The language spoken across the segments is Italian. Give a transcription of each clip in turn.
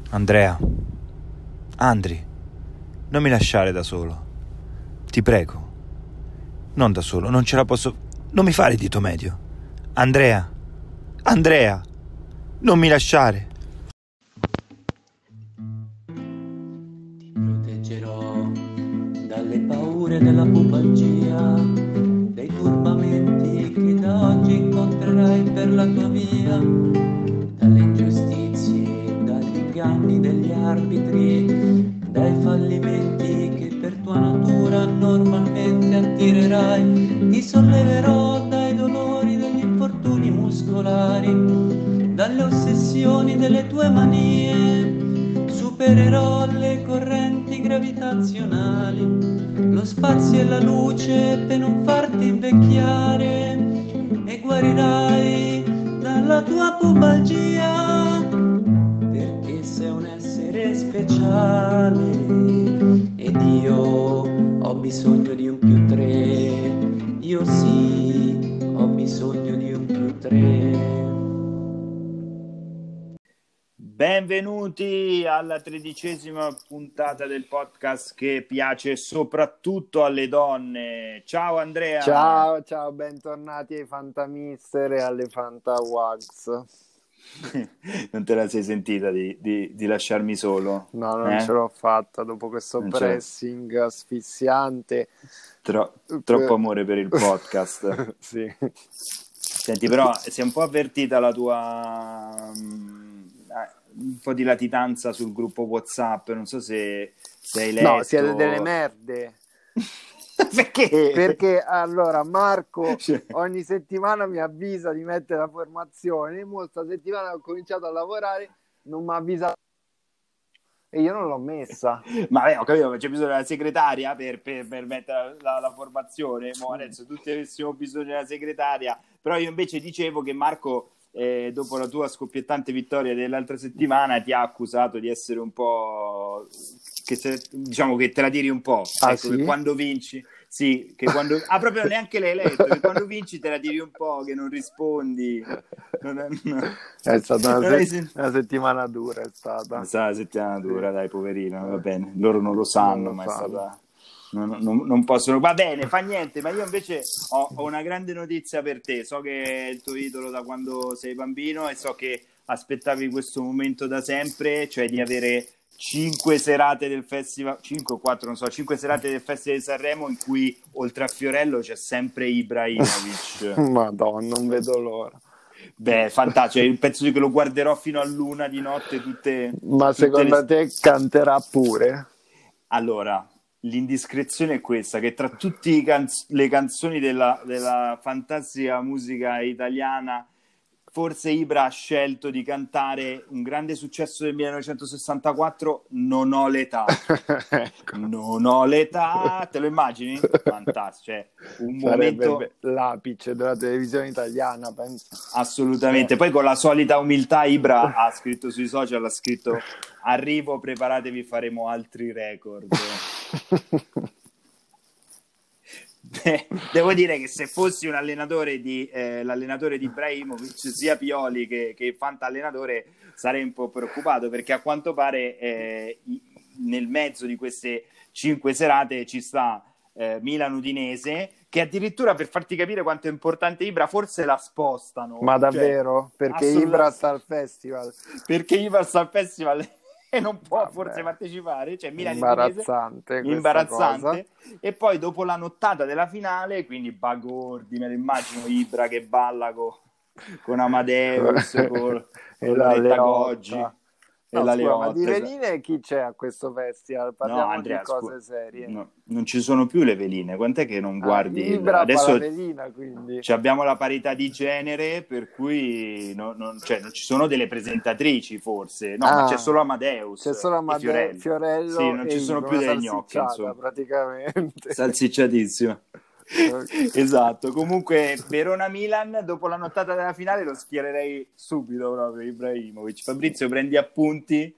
Andrea, Andri, non mi lasciare da solo. Ti prego. Non da solo, non ce la posso... Non mi fare il dito medio. Andrea, non mi lasciare. Ti proteggerò dalle paure della pubalgia, dai turbamenti che da oggi incontrerai per la tua via, dalle ingiustizie, dagli inganni degli arbitri, dai fallimenti che per tua natura normalmente attirerai. Ti solleverò dai dolori degli infortuni muscolari, dalle ossessioni delle tue manie, supererò le correnti gravitazionali, lo spazio e la luce per non farti invecchiare, e guarirai dalla tua pubalgia, perché sei un essere speciale ed io ho bisogno di un più tre. Io sì, ho bisogno di un più tre. Benvenuti alla 13ª puntata del podcast che piace soprattutto alle donne. Ciao Andrea. Ciao, bentornati ai Fantamister e alle Fantawags. Non te la sei sentita di lasciarmi solo? No, non ce l'ho fatta dopo questo pressing asfissiante. Troppo amore per il podcast. Sì. Senti, però si è un po' avvertita la tua... un po' di latitanza sul gruppo WhatsApp, non so se hai letto. No, siete delle merde. Perché? Perché allora Marco ogni settimana mi avvisa di mettere la formazione, molta settimana ho cominciato a lavorare, non mi avvisa e io non l'ho messa. Ma ho capito, c'è bisogno della segretaria per mettere la formazione. Adesso tutti avessimo bisogno della segretaria, però io invece dicevo che Marco, dopo la tua scoppiettante vittoria dell'altra settimana, ti ha accusato di essere un po'... diciamo che te la tiri un po'. Ah, ecco, sì? Che quando vinci... Sì, che quando... proprio neanche l'hai letto, che quando vinci te la tiri un po', che non rispondi. È stata una settimana dura, è stata. È stata una settimana dura, dai, poverino, va bene. Loro non lo sanno, ma è stata... Non possono... Va bene, fa niente, ma io invece ho una grande notizia per te. So che è il tuo idolo da quando sei bambino e so che aspettavi questo momento da sempre, cioè di avere 5 serate del festival, 5 o 4, non so, 5 serate del Festival di Sanremo in cui oltre a Fiorello c'è sempre Ibrahimovic. Madonna, non vedo l'ora. Beh, fantastico, penso che lo guarderò fino all'una di notte Ma secondo te canterà pure? Allora, l'indiscrezione è questa, che tra tutte le canzoni della fantastica musica italiana, forse Ibra ha scelto di cantare un grande successo del 1964, Non ho l'età. Ecco. Non ho l'età, te lo immagini? Fantastico, cioè, un momento... l'apice della televisione italiana, penso. Assolutamente, poi con la solita umiltà Ibra ha scritto sui social, ha scritto: arrivo, preparatevi, faremo altri record. Devo dire che se fossi un allenatore l'allenatore di Ibrahimovic, sia Pioli che Fanta allenatore, sarei un po' preoccupato, perché a quanto pare nel mezzo di queste 5 serate ci sta Milan-Udinese, che addirittura, per farti capire quanto è importante Ibra, forse la spostano. Ma davvero? Perché Ibra sta al festival? Perché Ibra sta al festival e non può forse partecipare, cioè Milan imbarazzante. E poi dopo la nottata della finale, quindi Bagordi, me lo immagino Ibra che balla con Amadeus, con Loretta Goggi. No, scusa, ma di veline chi c'è a questo festival? Parliamo Andrea, di cose serie. No, non ci sono più le veline. Quant'è che non guardi? Ibra adesso fa la velina, quindi. Abbiamo la parità di genere, per cui non ci sono delle presentatrici, forse. No, ma c'è solo Amadeus. C'è solo Amadeus, Fiorello. Sì, non ci sono più delle gnocche, insomma. Praticamente. Salsicciatissima. Esatto. Comunque Verona-Milan, dopo la nottata della finale lo schiererei subito proprio Ibrahimovic. Fabrizio, prendi appunti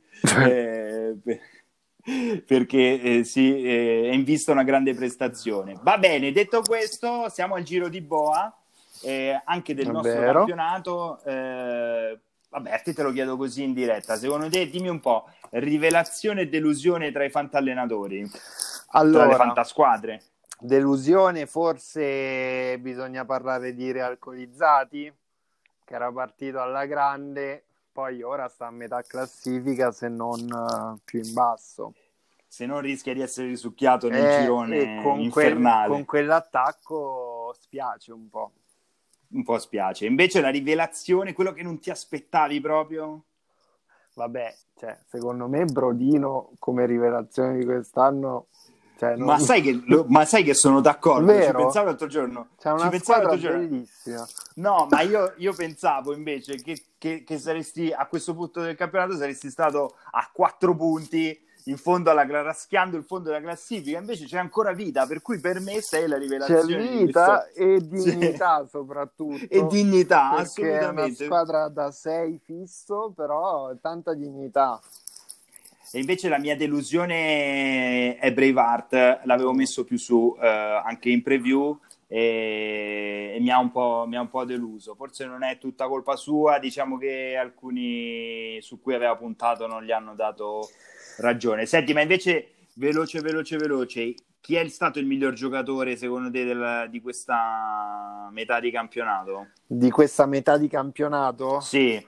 perché è in vista una grande prestazione. Va bene, detto questo, siamo al giro di boa anche del nostro campionato. vabbè, a te te lo chiedo così in diretta, secondo te, dimmi un po', rivelazione e delusione tra i fantallenatori, tra le Allora, fantasquadre? delusione, forse bisogna parlare di Realcolizzati, che era partito alla grande, poi ora sta a metà classifica, se non più in basso. Se non rischia di essere risucchiato nel E girone con infernale. quell'attacco spiace un po'. Un po' spiace. Invece la rivelazione, quello che non ti aspettavi proprio? Vabbè, cioè, secondo me Brodino come rivelazione di quest'anno... Cioè, Ma sai che sono d'accordo? Vero? Ci pensavo l'altro giorno. C'è una Ci pensavo squadra l'altro giorno. bellissima. No, ma io pensavo invece che saresti a questo punto del campionato saresti stato a 4 punti in fondo raschiando il fondo della classifica, invece c'è ancora vita, per cui per me sei la rivelazione. C'è vita di e dignità soprattutto. E dignità, perché assolutamente. È una squadra da 6 fisso, però tanta dignità. E invece la mia delusione è Braveheart, l'avevo messo più su anche in preview e mi ha un po' deluso. Forse non è tutta colpa sua, diciamo che alcuni su cui aveva puntato non gli hanno dato ragione. Senti, ma invece veloce, chi è stato il miglior giocatore secondo te di questa metà di campionato? Di questa metà di campionato? Sì.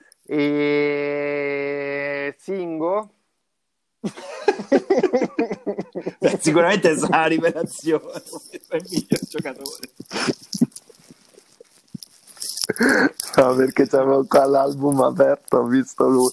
Singo? Beh, sicuramente sarà una rivelazione, è il miglior giocatore. No, perché c'avevo qua l'album aperto, ho visto lui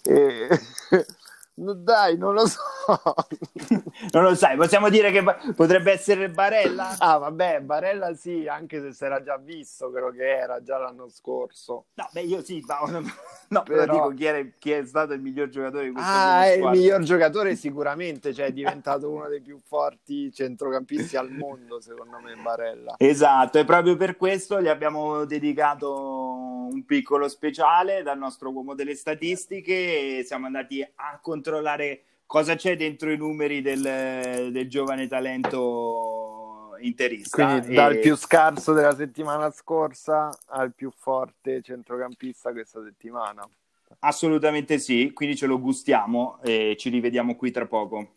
dai, non lo so. Non lo sai, possiamo dire che potrebbe essere Barella? Ah, vabbè, Barella sì, anche se si era già visto, quello che era già l'anno scorso. No, beh, io sì, no, però dico chi è stato il miglior giocatore di questa il miglior giocatore sicuramente, cioè è diventato uno dei più forti centrocampisti al mondo, secondo me, Barella. Esatto, e proprio per questo gli abbiamo dedicato un piccolo speciale dal nostro uomo delle statistiche e siamo andati a controllare cosa c'è dentro i numeri del giovane talento interista. Quindi dal più scarso della settimana scorsa al più forte centrocampista questa settimana. Assolutamente sì, quindi ce lo gustiamo e ci rivediamo qui tra poco.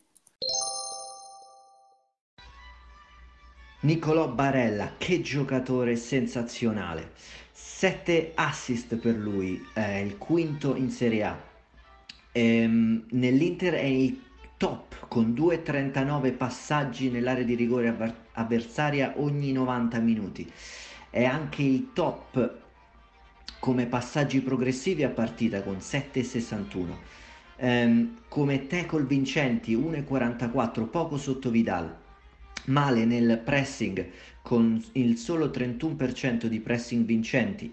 Nicolò Barella, che giocatore sensazionale, 7 assist per lui, è il quinto in Serie A. Nell'Inter è il top con 2,39 passaggi nell'area di rigore avversaria ogni 90 minuti, è anche il top come passaggi progressivi a partita con 7,61, come tackle vincenti 1,44, poco sotto Vidal. Male nel pressing con il solo 31% di pressing vincenti,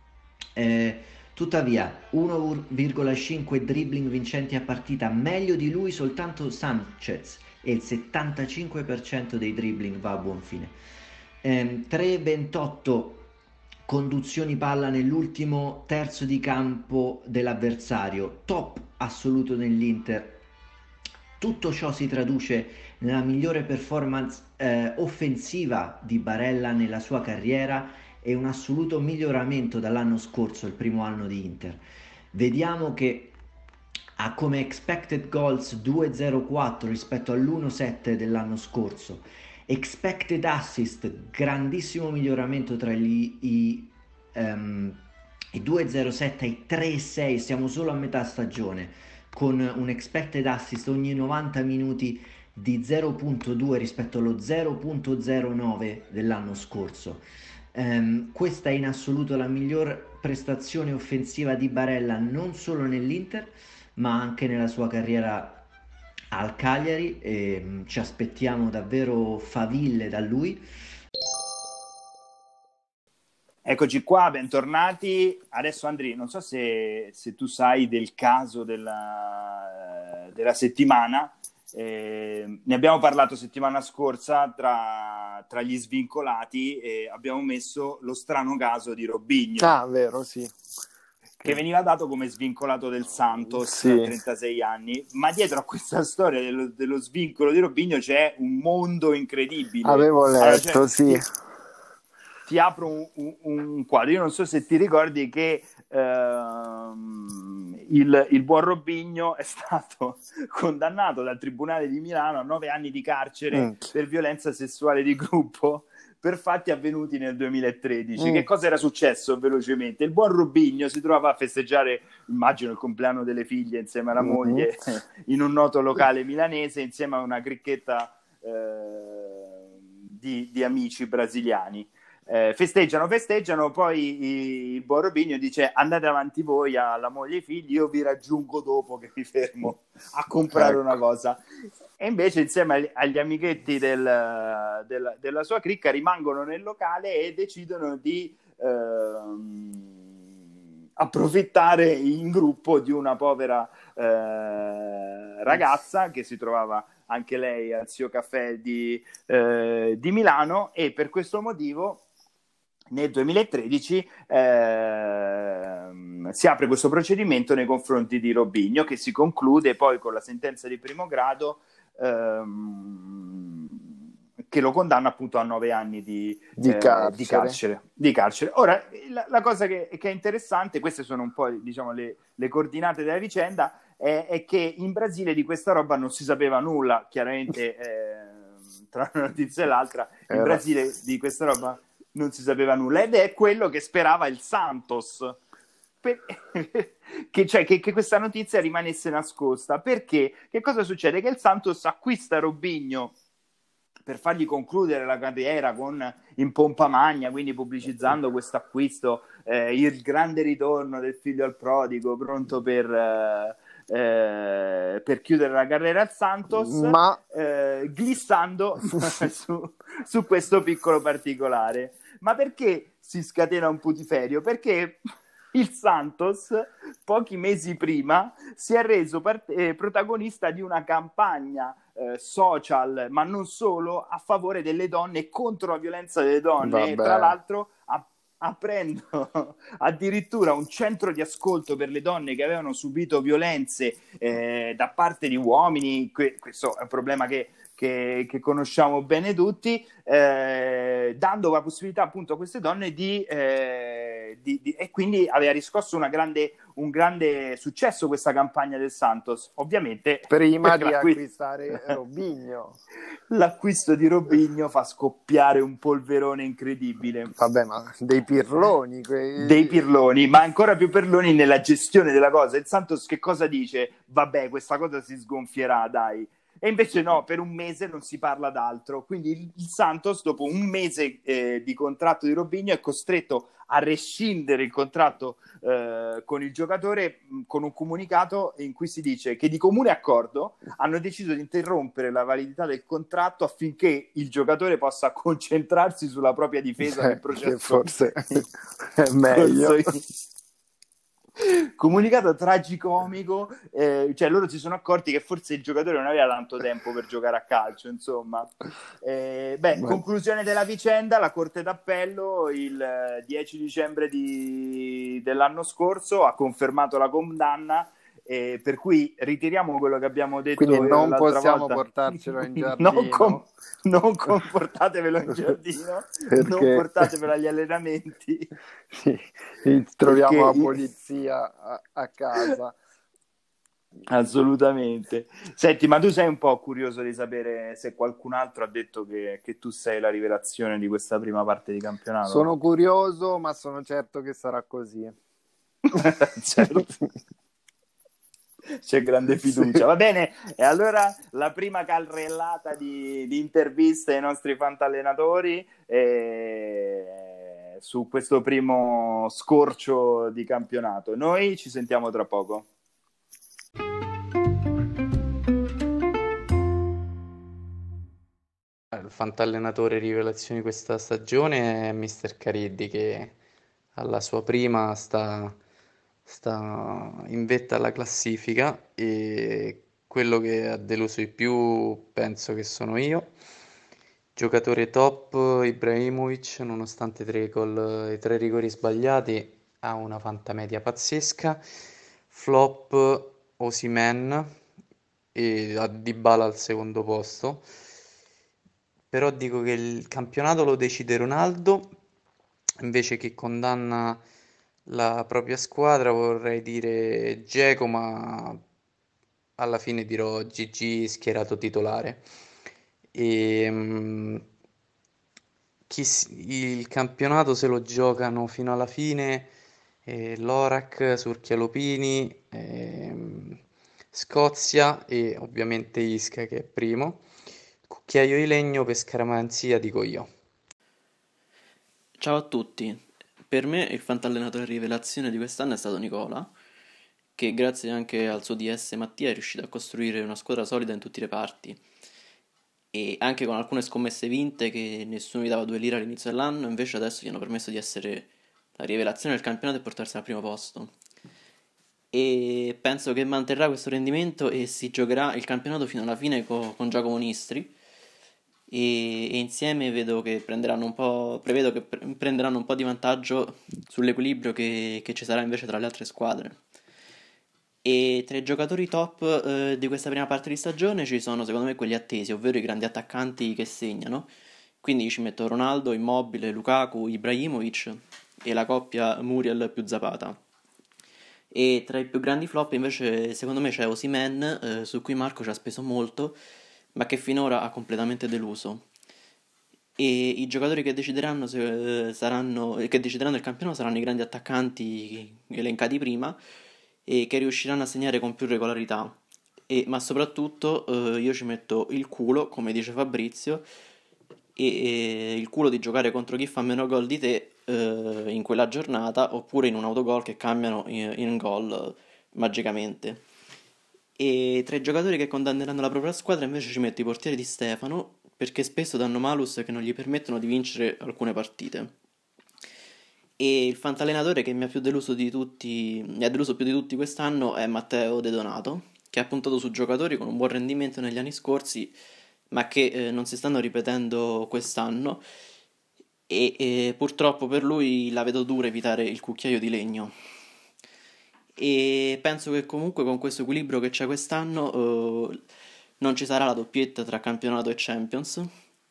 tuttavia 1,5 dribbling vincenti a partita, meglio di lui soltanto Sanchez e il 75% dei dribbling va a buon fine. 3,28 conduzioni palla nell'ultimo terzo di campo dell'avversario, top assoluto nell'Inter. Tutto ciò si traduce nella migliore performance offensiva di Barella nella sua carriera e un assoluto miglioramento dall'anno scorso, il primo anno di Inter. Vediamo che ha come expected goals 2,04 rispetto all'1,7 dell'anno scorso. Expected assist, grandissimo miglioramento tra i 2,07 e i 3,6, siamo solo a metà stagione, con un expected assist ogni 90 minuti di 0,2 rispetto allo 0,09 dell'anno scorso. Questa è in assoluto la miglior prestazione offensiva di Barella non solo nell'Inter ma anche nella sua carriera al Cagliari, e ci aspettiamo davvero faville da lui. Eccoci qua, bentornati. Adesso Andri, non so se tu sai del caso della settimana. Ne abbiamo parlato settimana scorsa tra gli svincolati e abbiamo messo lo strano caso di Robinho. Ah, vero, sì. Che veniva dato come svincolato del Santos, sì, a 36 anni, ma dietro a questa storia dello svincolo di Robinho c'è un mondo incredibile. Avevo letto, sì. ti apro un quadro. Io non so se ti ricordi che il buon Robinho è stato condannato dal Tribunale di Milano a 9 anni di carcere per violenza sessuale di gruppo per fatti avvenuti nel 2013. Che cosa era successo velocemente? Il buon Robinho si trovava a festeggiare, immagino, il compleanno delle figlie insieme alla moglie in un noto locale milanese insieme a una cricchetta di amici brasiliani. Festeggiano, poi il buon Robinho dice: andate avanti voi alla moglie e ai figli, io vi raggiungo dopo che mi fermo a comprare una cosa. E invece insieme agli amichetti della sua cricca rimangono nel locale e decidono di approfittare in gruppo di una povera ragazza che si trovava anche lei al Zio Caffè di Milano, e per questo motivo nel 2013 si apre questo procedimento nei confronti di Robinho, che si conclude poi con la sentenza di primo grado che lo condanna appunto a 9 anni di carcere. Ora, la cosa che è interessante, queste sono un po', diciamo, le coordinate della vicenda, è che in Brasile di questa roba non si sapeva nulla, chiaramente tra una notizia e l'altra, in Brasile di questa roba non si sapeva nulla, ed è quello che sperava il Santos, che questa notizia rimanesse nascosta, perché che cosa succede? Che il Santos acquista Robinho per fargli concludere la carriera in pompa magna, quindi pubblicizzando questo acquisto, il grande ritorno del figlio al prodigo, pronto per chiudere la carriera al Santos, glissando su questo piccolo particolare. Ma perché si scatena un putiferio? Perché il Santos, pochi mesi prima, si è reso protagonista di una campagna social, ma non solo, a favore delle donne e contro la violenza delle donne. E tra l'altro aprendo addirittura un centro di ascolto per le donne che avevano subito violenze da parte di uomini. Questo è un problema che conosciamo bene tutti, dando la possibilità appunto a queste donne e quindi aveva riscosso un grande successo questa campagna del Santos, ovviamente prima di acquistare Robinho. L'acquisto di Robinho fa scoppiare un polverone incredibile. Vabbè, ma dei pirloni. Dei pirloni, ma ancora più pirloni nella gestione della cosa. Il Santos che cosa dice? Vabbè, questa cosa si sgonfierà, dai. E invece no, per un mese non si parla d'altro. Quindi il Santos, dopo un mese di contratto di Robinho, è costretto a rescindere il contratto con il giocatore con un comunicato in cui si dice che di comune accordo hanno deciso di interrompere la validità del contratto affinché il giocatore possa concentrarsi sulla propria difesa nel processo. Che forse è meglio. Comunicato tragicomico, cioè loro si sono accorti che forse il giocatore non aveva tanto tempo per giocare a calcio, insomma. Conclusione della vicenda: la Corte d'Appello il 10 dicembre dell'anno scorso ha confermato la condanna, per cui ritiriamo quello che abbiamo detto. Quindi non possiamo volta. Portarcelo in giardino. Non portatevelo in giardino, perché... non portatevelo agli allenamenti. Sì, troviamo la polizia a casa. Assolutamente. Senti, ma tu sei un po' curioso di sapere se qualcun altro ha detto che tu sei la rivelazione di questa prima parte di campionato? Sono curioso, ma sono certo che sarà così. Certo. C'è grande fiducia. Sì. Va bene, e allora la prima carrellata di interviste ai nostri fantallenatori su questo primo scorcio di campionato. Noi ci sentiamo tra poco. Il fantallenatore rivelazione di questa stagione è Mister Cariddi, che alla sua prima sta in vetta alla classifica, e quello che ha deluso di più penso che sono io. Giocatore top Ibrahimovic, nonostante i 3 rigori sbagliati, ha una fantamedia pazzesca. Flop Osimhen, e a Dybala al secondo posto. Però dico che il campionato lo decide Ronaldo, invece che condanna la propria squadra vorrei dire Dzeko, ma alla fine dirò GG schierato titolare. E, il campionato se lo giocano fino alla fine l'Orac, Surchialopini, Scozia e ovviamente Isca che è primo. Cucchiaio di legno per scaramanzia dico io. Ciao a tutti, per me il fantallenatore rivelazione di quest'anno è stato Nicola, che grazie anche al suo DS Mattia è riuscito a costruire una squadra solida in tutti i reparti e anche con alcune scommesse vinte che nessuno gli dava 2 lire all'inizio dell'anno, invece adesso gli hanno permesso di essere la rivelazione del campionato e portarsi al primo posto. E penso che manterrà questo rendimento e si giocherà il campionato fino alla fine con Giacomo Nistri e insieme vedo che prenderanno un po', prevedo che prenderanno un po' di vantaggio sull'equilibrio che ci sarà invece tra le altre squadre. E tra i giocatori top di questa prima parte di stagione ci sono secondo me quelli attesi, ovvero i grandi attaccanti che segnano. Quindi ci metto Ronaldo, Immobile, Lukaku, Ibrahimovic e la coppia Muriel più Zapata. E tra i più grandi flop invece secondo me c'è Osimhen, su cui Marco ci ha speso molto, ma che finora ha completamente deluso. E i giocatori che decideranno, che decideranno il campionato saranno i grandi attaccanti elencati prima e che riusciranno a segnare con più regolarità. Ma soprattutto io ci metto il culo, come dice Fabrizio, e il culo di giocare contro chi fa meno gol di te in quella giornata oppure in un autogol che cambiano in gol magicamente. E tra i giocatori che condanneranno la propria squadra invece ci metto i portieri di Stefano, perché spesso danno malus che non gli permettono di vincere alcune partite. E il fantallenatore che mi ha più deluso di tutti, mi ha deluso più di tutti quest'anno è Matteo De Donato, che ha puntato su giocatori con un buon rendimento negli anni scorsi, ma che non si stanno ripetendo quest'anno. E purtroppo per lui la vedo dura evitare il cucchiaio di legno. E penso che comunque con questo equilibrio che c'è quest'anno non ci sarà la doppietta tra campionato e Champions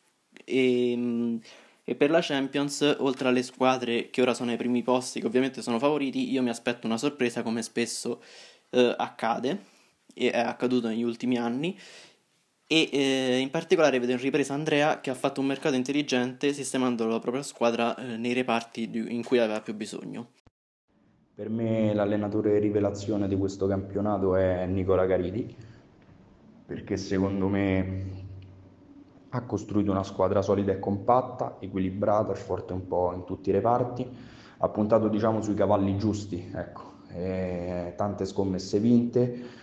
e per la Champions oltre alle squadre che ora sono ai primi posti che ovviamente sono favoriti io mi aspetto una sorpresa come spesso accade e è accaduto negli ultimi anni e in particolare vedo in ripresa Andrea che ha fatto un mercato intelligente sistemando la propria squadra nei reparti in cui aveva più bisogno. Per me l'allenatore rivelazione di questo campionato è Nicola Caridi, perché secondo me ha costruito una squadra solida e compatta, equilibrata e forte un po' in tutti i reparti, ha puntato diciamo sui cavalli giusti, ecco, tante scommesse vinte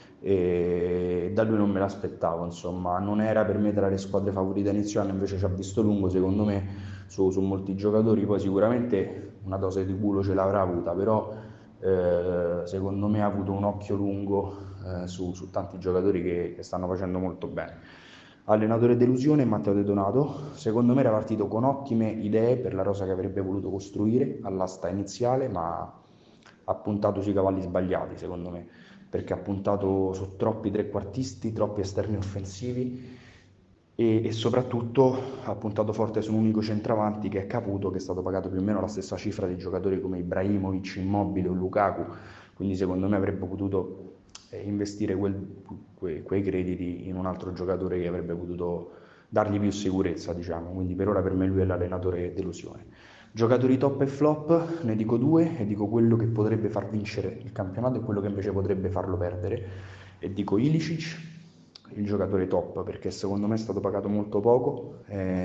e da lui non me l'aspettavo, insomma, non era per me tra le squadre favorite inizio anno, invece ci ha visto lungo secondo me su molti giocatori, poi sicuramente una dose di culo ce l'avrà avuta, però secondo me ha avuto un occhio lungo su tanti giocatori che stanno facendo molto bene. Allenatore delusione Matteo De Donato, secondo me era partito con ottime idee per la rosa che avrebbe voluto costruire all'asta iniziale, ma ha puntato sui cavalli sbagliati secondo me, perché ha puntato su troppi trequartisti, troppi esterni offensivi e soprattutto ha puntato forte su un unico centravanti che è Caputo, che è stato pagato più o meno la stessa cifra di giocatori come Ibrahimovic, Immobile o Lukaku, quindi secondo me avrebbe potuto investire quei crediti in un altro giocatore che avrebbe potuto dargli più sicurezza, diciamo, quindi per ora per me lui è l'allenatore delusione. Giocatori top e flop, ne dico due e dico quello che potrebbe far vincere il campionato e quello che invece potrebbe farlo perdere e dico Ilicic, il giocatore top, perché secondo me è stato pagato molto poco,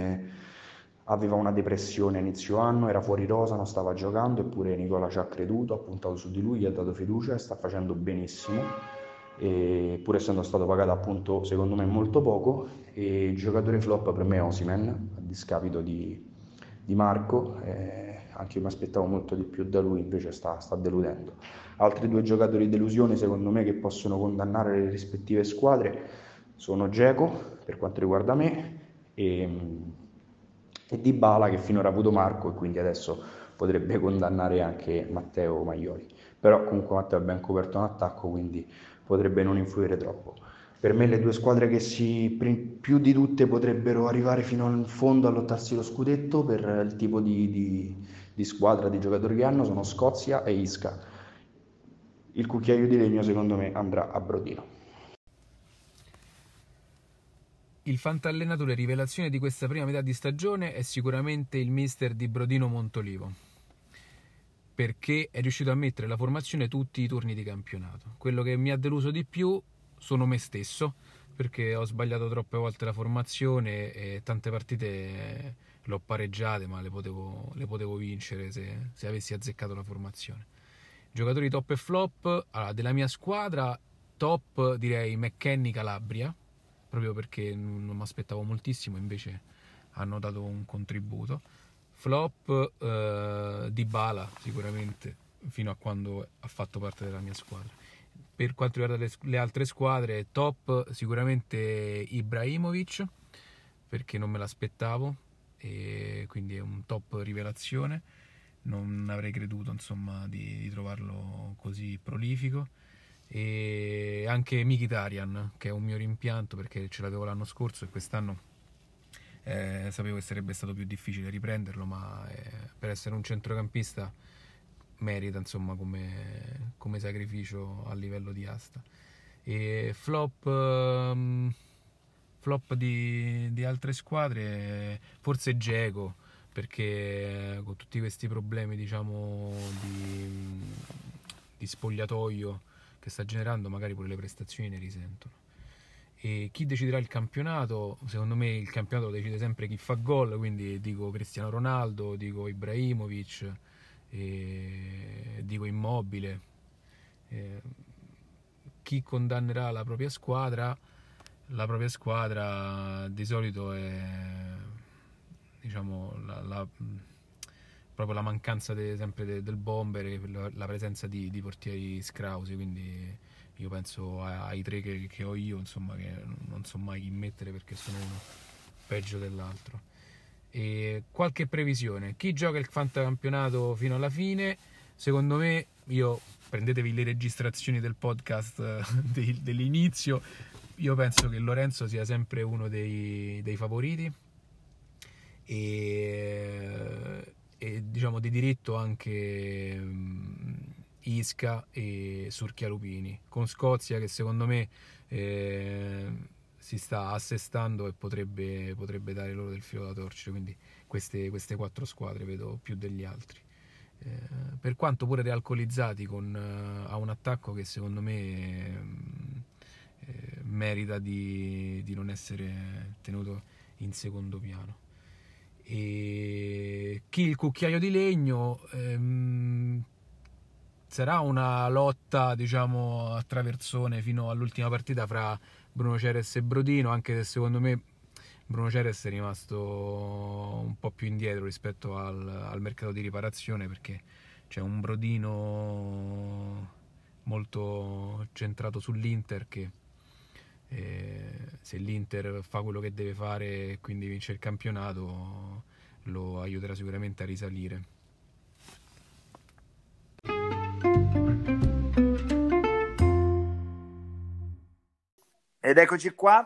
aveva una depressione a inizio anno, era fuori rosa, non stava giocando, eppure Nicola ci ha creduto, ha puntato su di lui, gli ha dato fiducia e sta facendo benissimo, pur essendo stato pagato appunto secondo me molto poco. E il giocatore flop per me è Osimhen, a discapito di Marco, anche io mi aspettavo molto di più da lui, invece sta deludendo. Altri due giocatori di delusione secondo me che possono condannare le rispettive squadre sono Dzeko per quanto riguarda me e Dybala che finora ha avuto Marco e quindi adesso potrebbe condannare anche Matteo Maioli, però comunque Matteo è ben coperto in attacco, quindi potrebbe non influire troppo. Per me le due squadre che più di tutte potrebbero arrivare fino in fondo a lottarsi lo scudetto per il tipo di di squadra, di giocatori che hanno, sono Scozia e Isca. Il cucchiaio di legno secondo me andrà a Brodino. Il fantallenatore rivelazione di questa prima metà di stagione è sicuramente il mister di Brodino Montolivo, perché è riuscito a mettere la formazione tutti i turni di campionato. Quello che mi ha deluso di più sono me stesso, perché ho sbagliato troppe volte la formazione e tante partite l'ho pareggiate, ma le potevo vincere se avessi azzeccato la formazione. Giocatori top e flop, allora, della mia squadra top direi McKennie Calabria, proprio perché non mi aspettavo moltissimo, invece hanno dato un contributo. Flop Dybala sicuramente, fino a quando ha fatto parte della mia squadra. Per quanto riguarda le altre squadre, top sicuramente Ibrahimovic, perché non me l'aspettavo e quindi è un top rivelazione. Non avrei creduto, insomma, di trovarlo così prolifico. E anche Mkhitaryan, che è un mio rimpianto perché ce l'avevo l'anno scorso e quest'anno sapevo che sarebbe stato più difficile riprenderlo, ma per essere un centrocampista merita, insomma, come sacrificio a livello di asta. E flop di altre squadre, forse Dzeko, perché con tutti questi problemi, diciamo, di spogliatoio che sta generando, magari pure le prestazioni ne risentono. E chi deciderà il campionato? Secondo me il campionato lo decide sempre chi fa gol, quindi dico Cristiano Ronaldo, dico Ibrahimovic, dico Immobile. Chi condannerà la propria squadra? La propria squadra di solito è, diciamo, proprio la mancanza sempre del bomber e la presenza di portieri scrausi, quindi io penso ai tre che ho io, insomma, che non so mai chi mettere perché sono uno peggio dell'altro. E qualche previsione: chi gioca il fantacampionato fino alla fine? Secondo me, prendetevi le registrazioni del podcast dell'inizio, io penso che Lorenzo sia sempre uno dei favoriti e diciamo di diritto anche Isca e Surchialupini, con Scozia che secondo me si sta assestando e potrebbe dare loro del filo da torcere, quindi queste quattro squadre vedo più degli altri, per quanto pure realcolizzati ha un attacco che secondo me merita di non essere tenuto in secondo piano. E chi il cucchiaio di legno? Sarà una lotta, diciamo, a traversone fino all'ultima partita fra Bruno Ceres e Brodino, anche se secondo me Bruno Ceres è rimasto un po' più indietro rispetto al mercato di riparazione, perché c'è un Brodino molto centrato sull'Inter che se l'Inter fa quello che deve fare e quindi vince il campionato lo aiuterà sicuramente a risalire. Ed eccoci qua,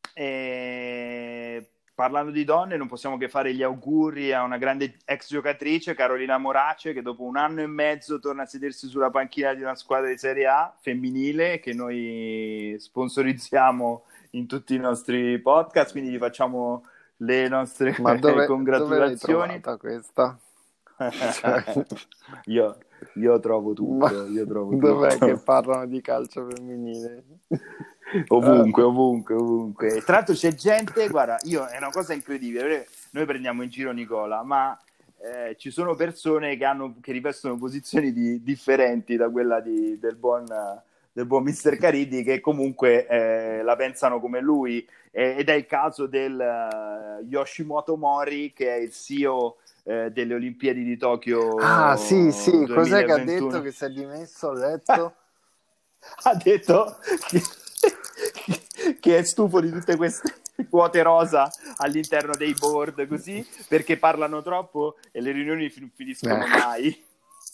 parlando di donne non possiamo che fare gli auguri a una grande ex giocatrice, Carolina Morace, che dopo 1 anno e mezzo torna a sedersi sulla panchina di una squadra di Serie A femminile che noi sponsorizziamo in tutti i nostri podcast, quindi gli facciamo le nostre congratulazioni. Dove l'hai trovata questa? Io trovo tutto. Dov'è che parlano di calcio femminile? Ovunque. Tra l'altro c'è gente, guarda, è una cosa incredibile, noi prendiamo in giro Nicola, ma ci sono persone che rivestono posizioni differenti da quella del buon Mr. Cariddi, che comunque la pensano come lui, ed è il caso del Yoshimoto Mori, che è il CEO delle Olimpiadi di Tokyo. Sì, 2021. Cos'è che ha detto, che si è dimesso? Ho letto. Ha detto che è stufo di tutte queste quote rosa all'interno dei board, così, perché parlano troppo e le riunioni finiscono mai.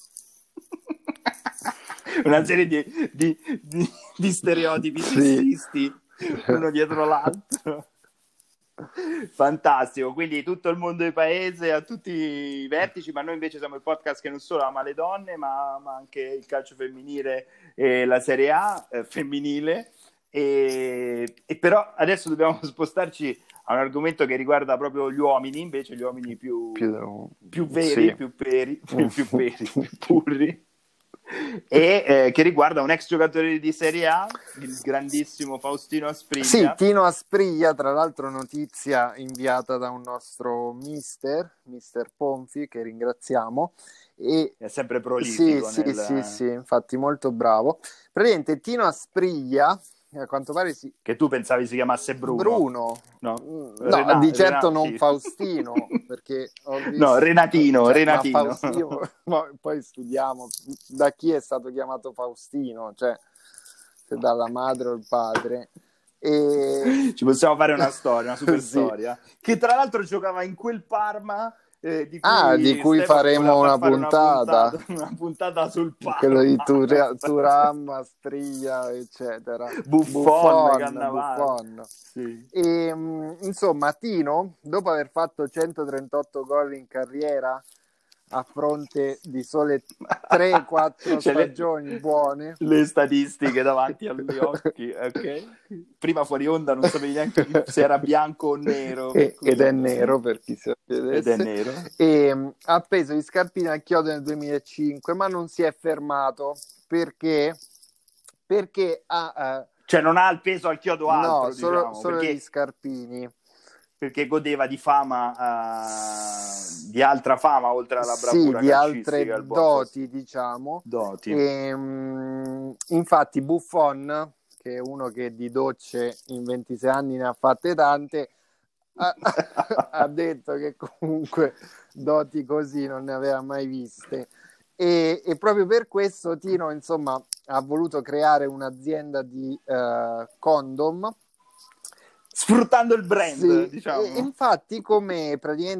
Una serie di stereotipi sessisti, uno dietro l'altro. Fantastico, quindi tutto il mondo di paese a tutti i vertici, ma noi invece siamo il podcast che non solo ama le donne, ma anche il calcio femminile e la Serie A femminile. E però adesso dobbiamo spostarci a un argomento che riguarda proprio gli uomini, invece gli uomini più veri, sì. più puri, e che riguarda un ex giocatore di Serie A, il grandissimo Faustino Aspriglia. Sì, Tino Aspriglia, tra l'altro notizia inviata da un nostro mister Ponfi, che ringraziamo. E è sempre prolifico. Sì, infatti molto bravo. Praticamente Tino Aspriglia, a quanto pare che tu pensavi si chiamasse Bruno. No, di certo non Faustino, perché ho visto... No, Renatino. Ma Faustino, poi studiamo da chi è stato chiamato Faustino, cioè se dalla madre o il padre. E... ci possiamo fare una storia, una super storia, che tra l'altro giocava in quel Parma di cui faremo una puntata sul Parma, quello di Thuram, Aspriglia, eccetera, Buffon. Sì. E insomma Tino, dopo aver fatto 138 gol in carriera a fronte di sole 3-4 stagioni buone, le statistiche davanti agli occhi, ok? Prima fuori onda non sapevi neanche se era bianco o nero, ed è nero per chi si vedesse. Ed è nero. E ha appeso gli scarpini al chiodo nel 2005, ma non si è fermato perché ha cioè non ha il peso al chiodo alto, no, solo perché... gli scarpini, perché godeva di fama, di altra fama, oltre alla bravura, di altre doti, diciamo. E, infatti Buffon, che è uno che di docce in 26 anni ne ha fatte tante, ha detto che comunque doti così non ne aveva mai viste. E proprio per questo Tino, insomma, ha voluto creare un'azienda di condom, sfruttando il brand, diciamo. E infatti come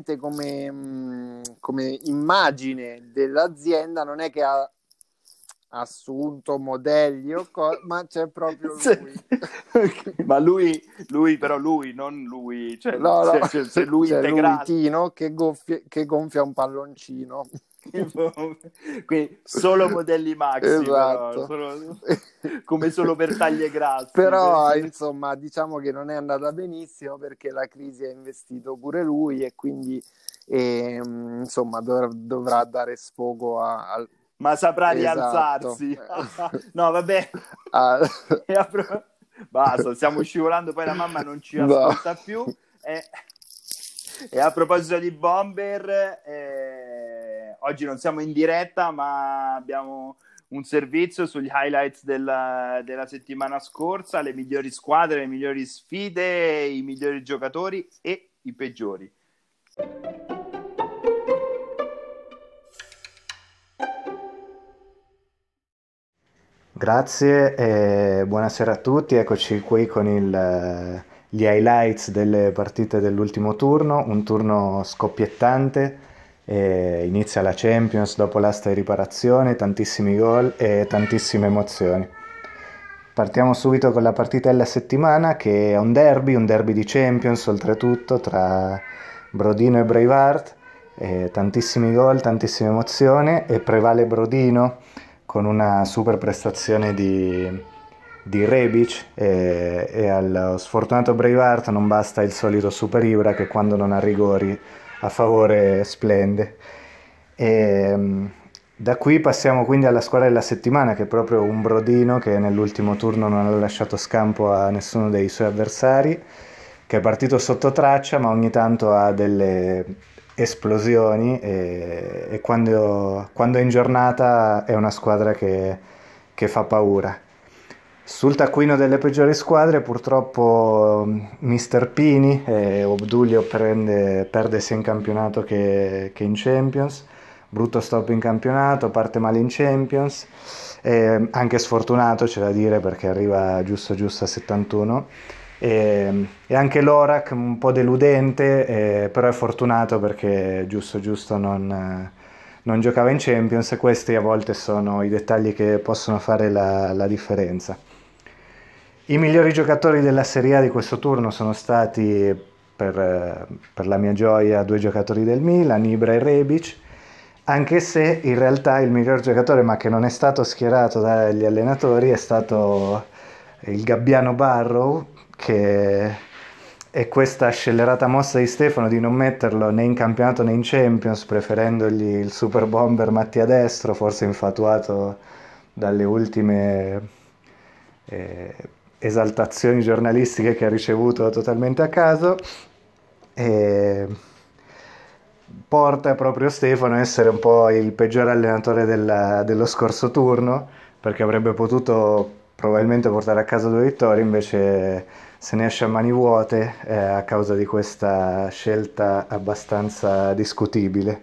immagine dell'azienda non è che ha assunto modelli ma c'è proprio lui. Ma lui però non lui, cioè, c'è lui integrato. Lui Tino che gonfia un palloncino. Quindi solo modelli maxi, esatto. Come solo per taglie grasse. Però insomma diciamo che non è andata benissimo perché la crisi ha investito pure lui e quindi insomma dovrà dare sfogo ma saprà rialzarsi. No, vabbè. Basta, stiamo scivolando, poi la mamma non ci ascolta più. E a proposito di Bomber, oggi non siamo in diretta, ma abbiamo un servizio sugli highlights della settimana scorsa, le migliori squadre, le migliori sfide, i migliori giocatori e i peggiori. Grazie e buonasera a tutti, eccoci qui con gli highlights delle partite dell'ultimo turno, un turno scoppiettante, inizia la Champions dopo l'asta di riparazione, tantissimi gol e tantissime emozioni. Partiamo subito con la partita della settimana che è un derby di Champions oltretutto tra Brodino e Braivart, tantissimi gol, tantissime emozioni e prevale Brodino con una super prestazione di Rebic e al sfortunato Braivart non basta il solito super Ibra che quando non ha rigori a favore splende. Da qui passiamo quindi alla squadra della settimana che è proprio un Brodino che nell'ultimo turno non ha lasciato scampo a nessuno dei suoi avversari, che è partito sotto traccia ma ogni tanto ha delle esplosioni e quando è in giornata è una squadra che fa paura. Sul taccuino delle peggiori squadre purtroppo Mister Pini Obdulio perde sia in campionato che in Champions, brutto stop in campionato, parte male in Champions, anche sfortunato c'è da dire perché arriva giusto a 71. E anche l'Orac un po' deludente, però è fortunato perché giusto non giocava in Champions e questi a volte sono i dettagli che possono fare la differenza. I migliori giocatori della Serie A di questo turno sono stati per la mia gioia 2 giocatori del Milan, Ibra e Rebic, anche se in realtà il miglior giocatore, ma che non è stato schierato dagli allenatori, è stato il gabbiano Barrow, che è questa scellerata mossa di Stefano di non metterlo né in campionato né in Champions, preferendogli il super bomber Mattia Destro, forse infatuato dalle ultime esaltazioni giornalistiche che ha ricevuto totalmente a caso, e porta proprio Stefano a essere un po' il peggior allenatore dello scorso turno, perché avrebbe potuto probabilmente portare a casa 2 vittorie, invece se ne esce a mani vuote a causa di questa scelta abbastanza discutibile.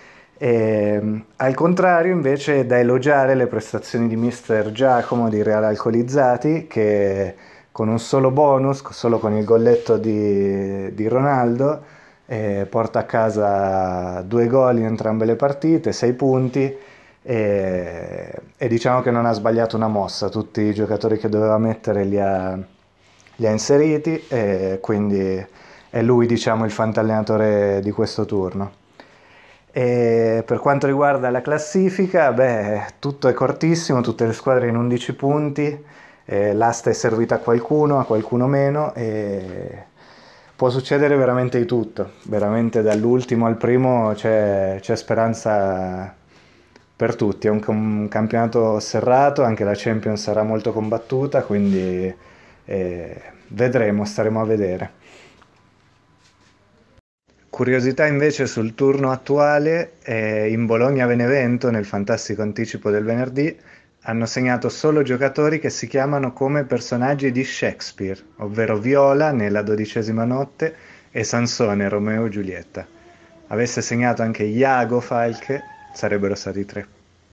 Al contrario, invece, è da elogiare le prestazioni di mister Giacomo di Real Alcolizzati, che con un solo bonus, solo con il golletto di Ronaldo, porta a casa 2 gol in entrambe le partite, 6 punti, e diciamo che non ha sbagliato una mossa. Tutti i giocatori che doveva mettere li ha inseriti, e quindi è lui, diciamo, il fantallenatore di questo turno. E per quanto riguarda la classifica, tutto è cortissimo, tutte le squadre in 11 punti, l'asta è servita a qualcuno meno, e può succedere veramente di tutto, veramente dall'ultimo al primo c'è speranza per tutti. È un campionato serrato, anche la Champions sarà molto combattuta, quindi vedremo, staremo a vedere. Curiosità invece sul turno attuale, in Bologna-Benevento, nel fantastico anticipo del venerdì, hanno segnato solo giocatori che si chiamano come personaggi di Shakespeare, ovvero Viola nella 12ª notte e Sansone, Romeo e Giulietta. Avesse segnato anche Iago Falche, sarebbero stati 3.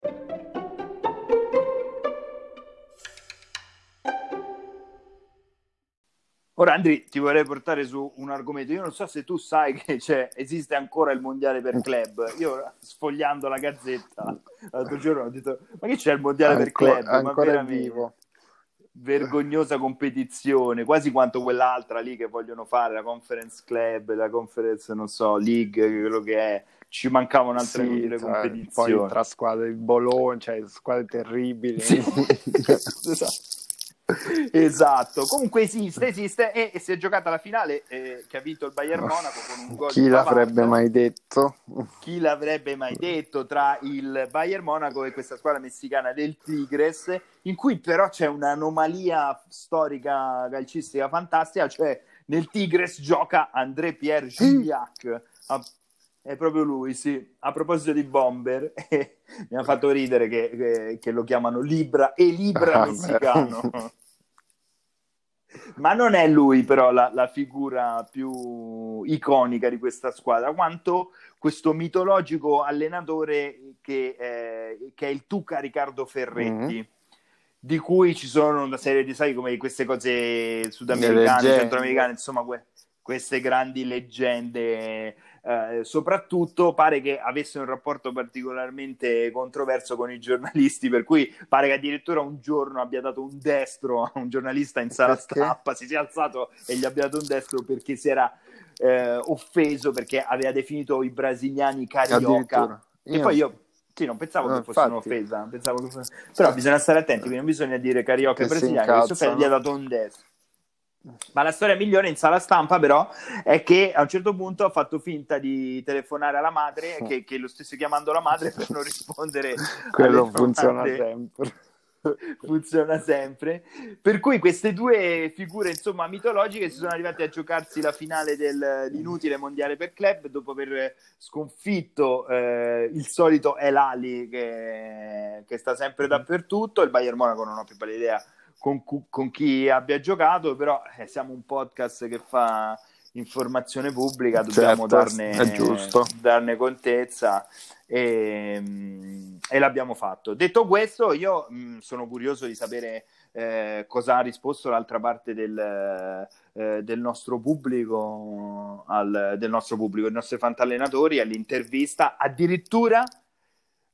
Ora Andri, ti vorrei portare su un argomento. Io non so se tu sai che esiste ancora il mondiale per club. Io, sfogliando la gazzetta l'altro giorno, ho detto: ma che c'è il mondiale per club? Ma veramente vivo. vergognosa competizione, quasi quanto quell'altra lì che vogliono fare, la Conference Club, la Conference, non so, League, quello che è. Ci mancava un'altra inutile competizione. Poi tra squadre di Bologna, cioè squadre terribili. Sì. Esatto, comunque esiste e si è giocata la finale che ha vinto il Bayern Monaco con un gol. Chi l'avrebbe mai detto? Chi l'avrebbe mai detto, tra il Bayern Monaco e questa squadra messicana del Tigres, in cui però c'è un'anomalia storica calcistica fantastica, cioè nel Tigres gioca André Pierre Gignac. È proprio lui, sì. A proposito di bomber, mi ha fatto ridere che lo chiamano Libra messicano. Ma non è lui però la figura più iconica di questa squadra, quanto questo mitologico allenatore che è il Tuca Riccardo Ferretti, di cui ci sono una serie di, sai, come queste cose sudamericane, centroamericane, insomma queste grandi leggende. Soprattutto pare che avesse un rapporto particolarmente controverso con i giornalisti, per cui pare che addirittura un giorno abbia dato un destro a un giornalista in sala stampa, si sia alzato e gli abbia dato un destro perché si era offeso perché aveva definito i brasiliani carioca. E poi io non pensavo che fosse un'offesa, però bisogna stare attenti, quindi non bisogna dire carioca e brasiliani, gli ha dato un destro. Ma la storia migliore in sala stampa però è che a un certo punto ha fatto finta di telefonare alla madre, che lo stesse chiamando la madre per non rispondere. Quello funziona sempre. Funziona sempre. Per cui queste due figure, insomma, mitologiche si sono arrivate a giocarsi la finale dell'inutile mondiale per club dopo aver sconfitto il solito El Ahly che sta sempre dappertutto. Il Bayern Monaco non ho più pallida idea con chi abbia giocato, però siamo un podcast che fa informazione pubblica, dobbiamo darne contezza e l'abbiamo fatto. Detto questo, io sono curioso di sapere cosa ha risposto l'altra parte del nostro pubblico, i nostri fantallenatori all'intervista. Addirittura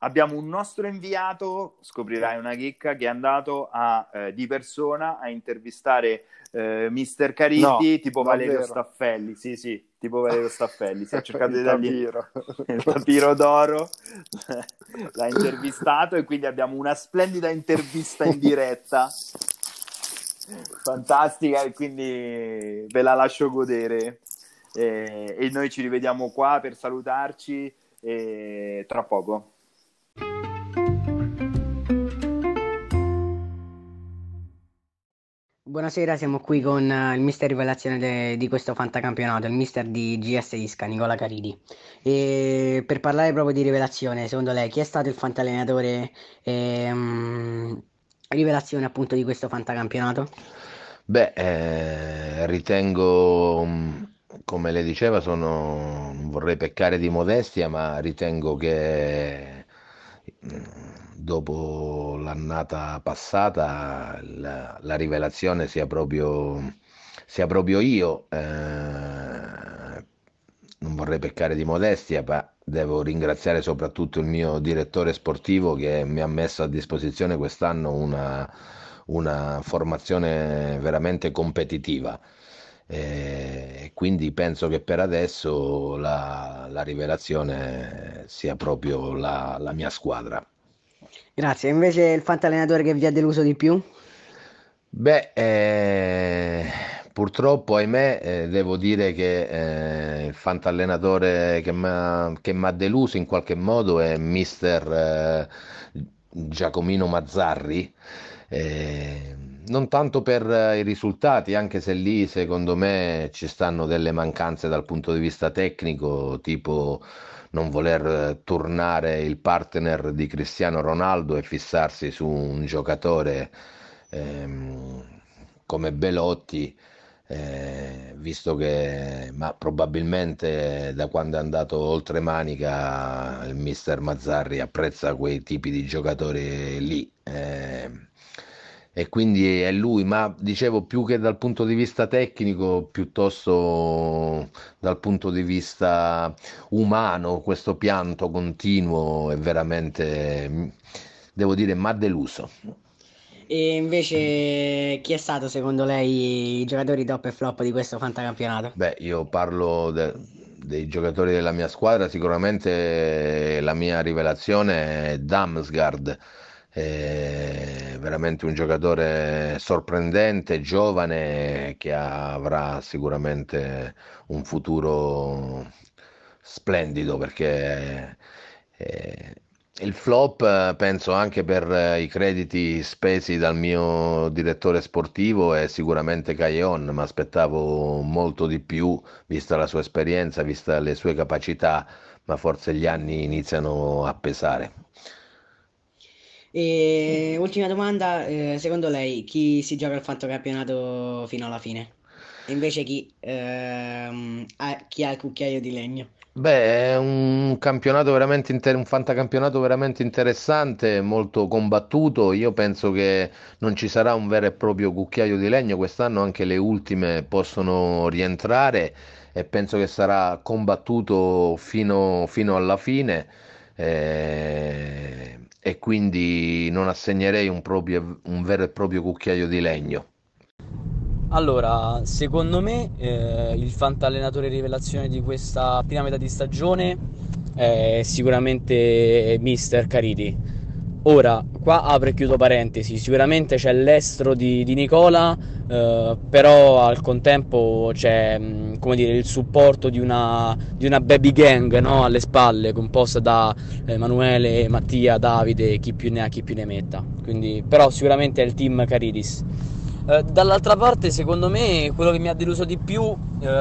abbiamo un nostro inviato, scoprirai una chicca, che è andato di persona a intervistare Mister Cariddi, tipo davvero? Valerio Staffelli, sì, tipo Valerio Staffelli, si è cercato di Il dargli tapiro. il tapiro d'oro, l'ha intervistato e quindi abbiamo una splendida intervista in diretta, fantastica, e quindi ve la lascio godere. E noi ci rivediamo qua per salutarci tra poco. Buonasera, siamo qui con il mister rivelazione di questo fantacampionato, il mister di GS Isca, Nicola Caridi. E per parlare proprio di rivelazione, secondo lei chi è stato il fantallenatore rivelazione appunto di questo fantacampionato? Ritengo, come lei diceva, non vorrei peccare di modestia, ma ritengo che dopo l'annata passata la rivelazione sia proprio io. Non vorrei peccare di modestia, ma devo ringraziare soprattutto il mio direttore sportivo che mi ha messo a disposizione quest'anno una formazione veramente competitiva. Quindi penso che per adesso la rivelazione sia proprio la mia squadra. Grazie, invece il fantallenatore che vi ha deluso di più? Purtroppo, ahimè, devo dire che il fantallenatore che m'ha deluso in qualche modo è mister Giacomino Mazzarri. Non tanto per i risultati, anche se lì secondo me ci stanno delle mancanze dal punto di vista tecnico, tipo non voler tornare il partner di Cristiano Ronaldo e fissarsi su un giocatore come Belotti, visto che ma probabilmente da quando è andato oltre Manica il mister Mazzarri apprezza quei tipi di giocatori lì. E quindi è lui, ma dicevo più che dal punto di vista tecnico, piuttosto dal punto di vista umano, questo pianto continuo è veramente, devo dire, m'ha deluso. E invece chi è stato secondo lei i giocatori top e flop di questo fantacampionato? Io parlo dei giocatori della mia squadra, sicuramente la mia rivelazione è Damsgaard. È veramente un giocatore sorprendente, giovane, che avrà sicuramente un futuro splendido perché il flop penso anche per i crediti spesi dal mio direttore sportivo è sicuramente Caillon, mi aspettavo molto di più vista la sua esperienza, vista le sue capacità, ma forse gli anni iniziano a pesare. E ultima domanda, secondo lei chi si gioca il fantacampionato fino alla fine? E invece chi ha il cucchiaio di legno? È un campionato veramente un fantacampionato veramente interessante, molto combattuto. Io penso che non ci sarà un vero e proprio cucchiaio di legno. Quest'anno anche le ultime possono rientrare e penso che sarà combattuto fino alla fine. E quindi non assegnerei un vero e proprio cucchiaio di legno. Allora, secondo me il fantallenatore rivelazione di questa prima metà di stagione è sicuramente Mister Caridi. Ora, qua apro e chiudo parentesi, sicuramente c'è l'estro di Nicola, però al contempo c'è come dire, il supporto di una baby gang, no? Alle spalle, composta da Emanuele, Mattia, Davide, chi più ne ha chi più ne metta. Quindi, però sicuramente è il team Caridis. Dall'altra parte, secondo me, quello che mi ha deluso di più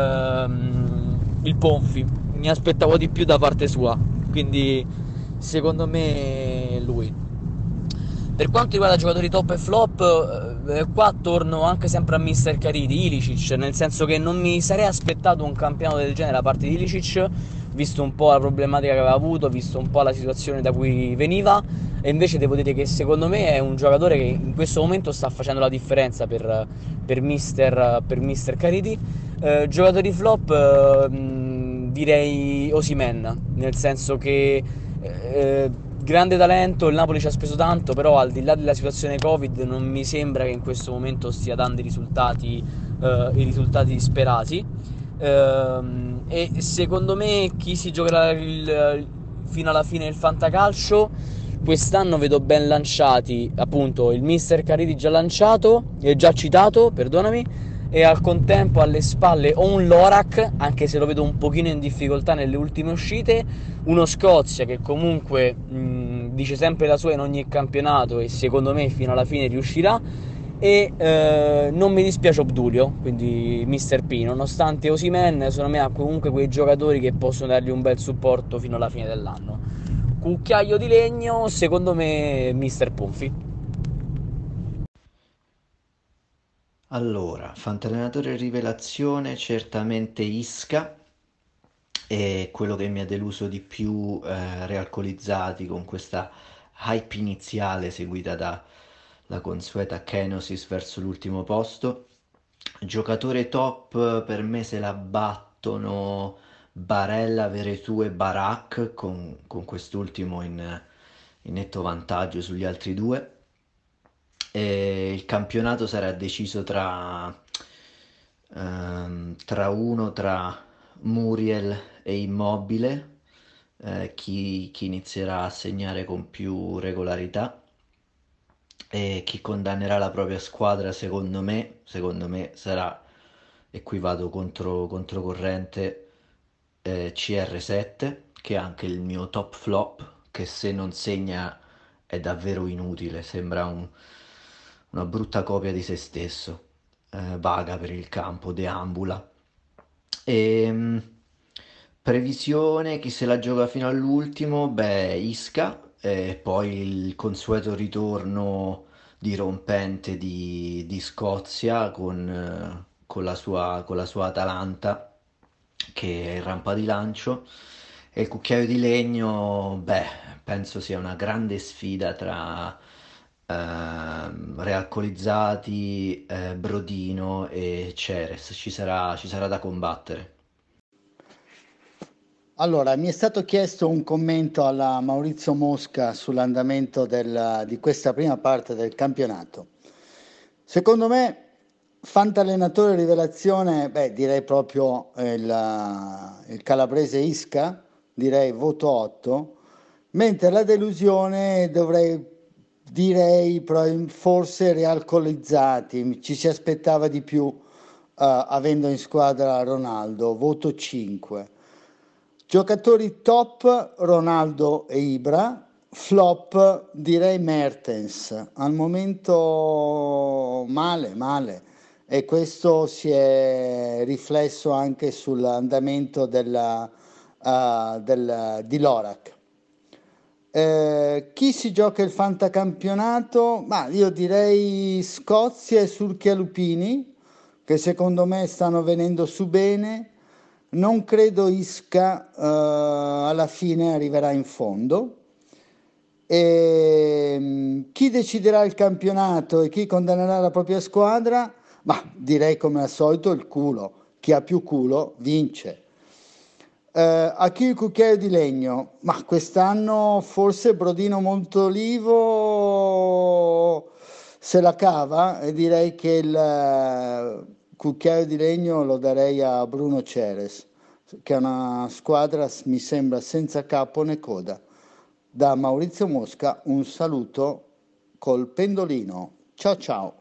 il Ponfi. Mi aspettavo di più da parte sua, quindi secondo me lui. Per quanto riguarda giocatori top e flop, qua torno anche sempre a Mister Caridi, Ilicic, nel senso che non mi sarei aspettato un campionato del genere da parte di Ilicic, visto un po' la problematica che aveva avuto, visto un po' la situazione da cui veniva, e invece devo dire che secondo me è un giocatore che in questo momento sta facendo la differenza per Mister Caridi. Giocatori flop, direi Osimhen, nel senso che grande talento, il Napoli ci ha speso tanto, però al di là della situazione Covid non mi sembra che in questo momento stia dando i risultati sperati. E secondo me chi si giocherà fino alla fine il fantacalcio, quest'anno vedo ben lanciati appunto il mister Caridi già citato, perdonami, e al contempo alle spalle ho un Lorak, anche se lo vedo un pochino in difficoltà nelle ultime uscite, uno Scozia che comunque dice sempre la sua in ogni campionato e secondo me fino alla fine riuscirà, e non mi dispiace Obdulio, quindi Mister P, nonostante Osimhen, secondo me ha comunque quei giocatori che possono dargli un bel supporto fino alla fine dell'anno. Cucchiaio di legno, secondo me Mister Ponfi. Allora, fantallenatore rivelazione, certamente Isca, e quello che mi ha deluso di più, Realcolizzati, con questa hype iniziale seguita dalla consueta kenosis verso l'ultimo posto. Giocatore top per me se la battono Barella, Veretù e Barak, con quest'ultimo in netto vantaggio sugli altri due. E il campionato sarà deciso tra Muriel e Immobile, chi inizierà a segnare con più regolarità, e chi condannerà la propria squadra secondo me sarà, e qui vado controcorrente, CR7, che è anche il mio top flop, che se non segna è davvero inutile, sembra una brutta copia di se stesso, vaga per il campo, deambula. Previsione, chi se la gioca fino all'ultimo? Beh, Isca, e poi il consueto ritorno dirompente di Scozia con la sua Atalanta, che è in rampa di lancio. E il cucchiaio di legno, beh, penso sia una grande sfida tra Realcolizzati, Brodino e Ceres. Ci sarà da combattere. Allora, mi è stato chiesto un commento alla Maurizio Mosca sull'andamento di questa prima parte del campionato. Secondo me, fantallenatore rivelazione, direi proprio il calabrese Isca, direi voto 8, mentre la delusione direi forse Realcolizzati, ci si aspettava di più avendo in squadra Ronaldo, voto 5. Giocatori top Ronaldo e Ibra, flop direi Mertens, al momento male, e questo si è riflesso anche sull'andamento di Lorak. Chi si gioca il fantacampionato? Ma io direi Scozia e Surchialupini, che secondo me stanno venendo su bene. Non credo Isca alla fine arriverà in fondo. Chi deciderà il campionato e chi condannerà la propria squadra? Ma direi come al solito il culo. Chi ha più culo vince. A chi il cucchiaio di legno? Ma quest'anno forse Brodino Montolivo se la cava, e direi che il cucchiaio di legno lo darei a Bruno Ceres, che è una squadra, mi sembra, senza capo né coda. Da Maurizio Mosca un saluto col pendolino. Ciao ciao.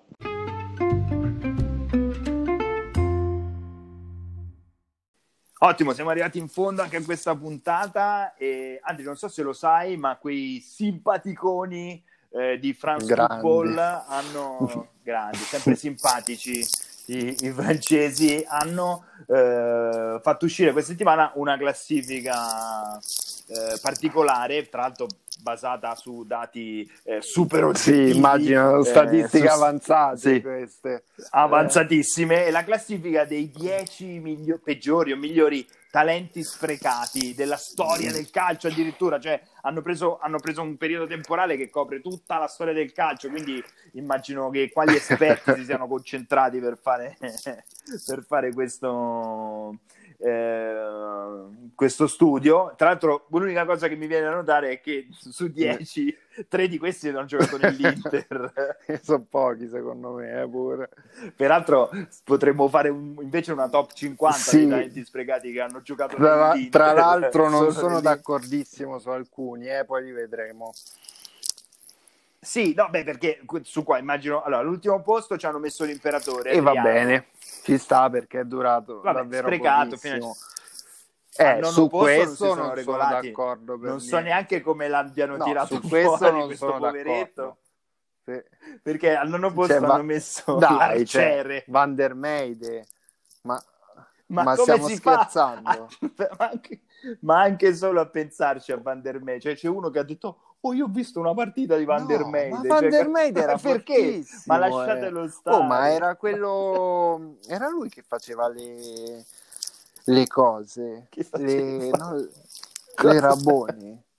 Ottimo, siamo arrivati in fondo anche a questa puntata. Andri, non so se lo sai, ma quei simpaticoni di France Football hanno, grandi, sempre simpatici, i francesi, hanno fatto uscire questa settimana una classifica particolare, tra l'altro basata su dati super oggettivi. Sì, immagino statistiche avanzate, sì, queste. Avanzatissime. E la classifica dei 10 peggiori o migliori talenti sprecati della storia del calcio, addirittura, cioè hanno preso un periodo temporale che copre tutta la storia del calcio, quindi immagino che quali esperti si siano concentrati per fare questo questo studio. Tra l'altro l'unica cosa che mi viene da notare è che su 10 3 di questi hanno giocato nell'Inter. Sono pochi secondo me, pure. Peraltro potremmo fare invece una top 50 dei talenti sprecati che hanno giocato nell'Inter. Tra l'altro non sono d'accordissimo su alcuni, poi li vedremo. Sì, no, beh, perché su qua immagino, allora, all'ultimo posto ci hanno messo l'imperatore. E va bene, ci sta perché è durato davvero sprecato pochissimo. Su questo non sono d'accordo. Non so neanche come l'abbiano tirato su questo fuori non questo sono poveretto. Sì. Perché al nono posto hanno messo l'arciere. Van der Meijde. Ma come stiamo si scherzando? Ma anche solo a pensarci a Van der Meijde. Cioè, c'è uno che ha detto io ho visto una partita di Van der Meijde. Ma Van der Meijde era perché? Ma lasciatelo stare. Ma era quello... Era lui che faceva le cose. Le Raboni.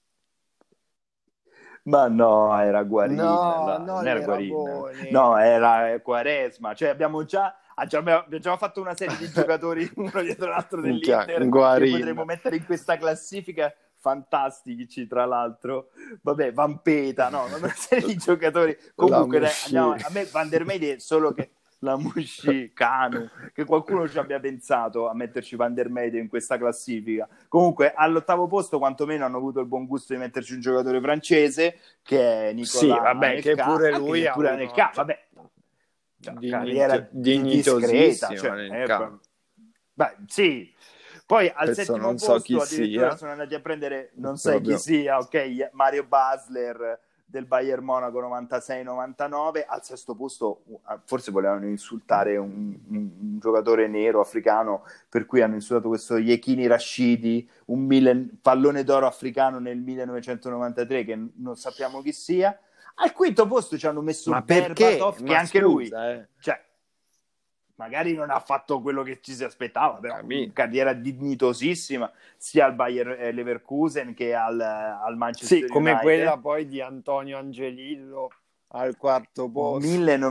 Ma no, era Guarin. Non era Guarin. No, era Quaresma. Cioè abbiamo già fatto una serie di giocatori uno dietro l'altro dell'Inter che potremmo mettere in questa classifica, fantastici tra l'altro. Vabbè, Vampeta, una serie di giocatori. Comunque dai, andiamo. A me Van der Meijde è solo che la Musci, Canu, che qualcuno ci abbia pensato a metterci Van der Meijde in questa classifica. Comunque all'ottavo posto quantomeno hanno avuto il buon gusto di metterci un giocatore francese che è Nicolas Anelka, che pure lui ha Anelka, vabbè, carriera discreta, sì. Poi al settimo posto addirittura sono andati a prendere, non sai chi sia, ok, Mario Basler del Bayern Monaco 96-99. Al sesto posto forse volevano insultare un giocatore nero africano, per cui hanno insultato questo Yekini Rashidi, un pallone d'oro africano nel 1993 che non sappiamo chi sia. Al quinto posto ci hanno messo Berbatov, che anche lui cioè magari non ha fatto quello che ci si aspettava, però carriera dignitosissima sia al Bayer Leverkusen che al Manchester United. Come quella poi di Antonio Angelillo al quarto posto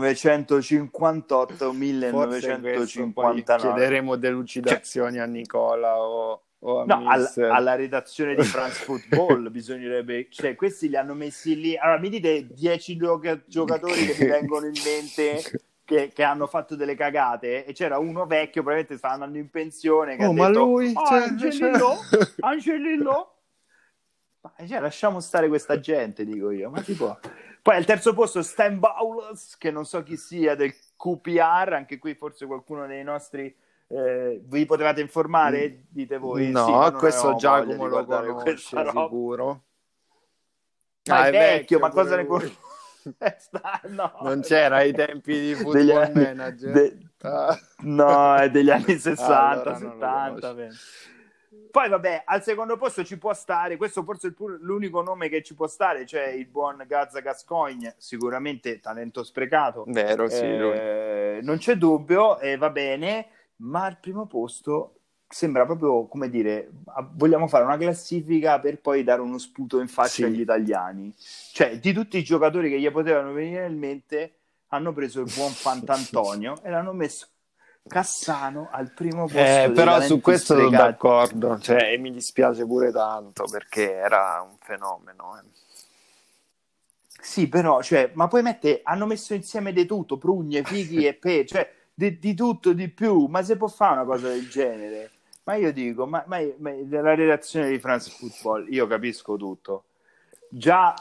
1958-1959. Chiederemo delucidazioni a Nicola o a alla redazione di France Football. Bisognerebbe, cioè, questi li hanno messi lì. Allora mi dite 10 giocatori che mi vengono in mente che hanno fatto delle cagate, e c'era uno vecchio, probabilmente stava andando in pensione, che ha detto lui, Angelillo, cioè, lasciamo stare questa gente, dico io, ma si può. Poi al terzo posto Stan Bowles, che non so chi sia, del QPR, anche qui forse qualcuno dei nostri vi potevate informare, dite voi. Questo Giacomo lo conosce sicuro. Ma è vecchio, ma cosa ne conosce? Non c'era ai tempi di Football Manager. No, è degli anni 60, allora 70. Poi vabbè, al secondo posto ci può stare, questo forse è l'unico nome che ci può stare, cioè il buon Gazza Gascoigne, sicuramente talento sprecato. Vero, sì, non c'è dubbio, va bene, ma al primo posto sembra proprio, come dire, vogliamo fare una classifica per poi dare uno sputo in faccia agli italiani. Cioè, di tutti i giocatori che gli potevano venire in mente, hanno preso il buon Fantantonio e l'hanno messo Cassano al primo posto. Però su questo sono d'accordo, cioè, mi dispiace pure tanto perché era un fenomeno. Sì, però, cioè, ma poi hanno messo insieme di tutto, Prugne, Fighi e cioè di tutto, di più, ma se può fare una cosa del genere? Ma io dico, ma della redazione di France Football io capisco tutto. Già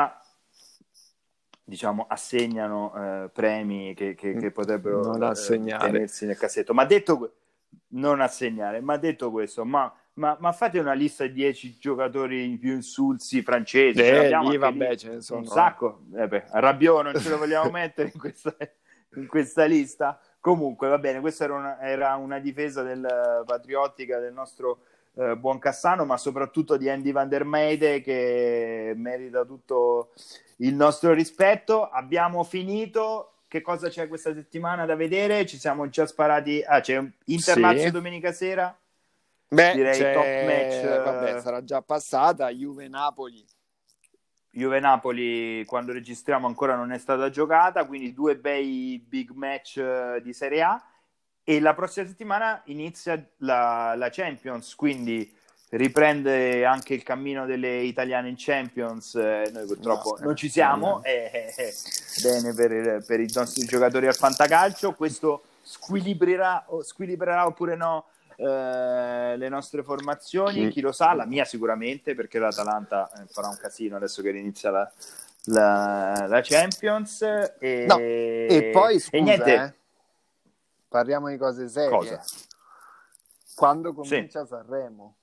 diciamo assegnano premi che potrebbero tenersi nel cassetto. Ma detto non assegnare, ma detto questo, ma fate una lista di 10 giocatori più insulsi francesi. Vabbè, ce ne sono un sacco. Rabiot non ce lo vogliamo mettere in questa lista. Comunque va bene, questa era una difesa patriottica del nostro buon Cassano, ma soprattutto di Andy Van der Meijde, che merita tutto il nostro rispetto. Abbiamo finito. Che cosa c'è questa settimana da vedere? Ci siamo già sparati. C'è Inter-Lazio domenica sera. Direi top match. Vabbè, sarà già passata. Juve-Napoli, quando registriamo ancora non è stata giocata, quindi 2 bei big match di Serie A. e la prossima settimana inizia la Champions, quindi riprende anche il cammino delle italiane in Champions. Noi purtroppo non ci siamo, bene per i nostri giocatori al fantacalcio. Questo squilibrerà oppure no le nostre formazioni, chi lo sa, la mia sicuramente, perché l'Atalanta farà un casino adesso che inizia la Champions. E poi scusa, niente. Parliamo di cose serie. Cosa? Quando comincia Sanremo?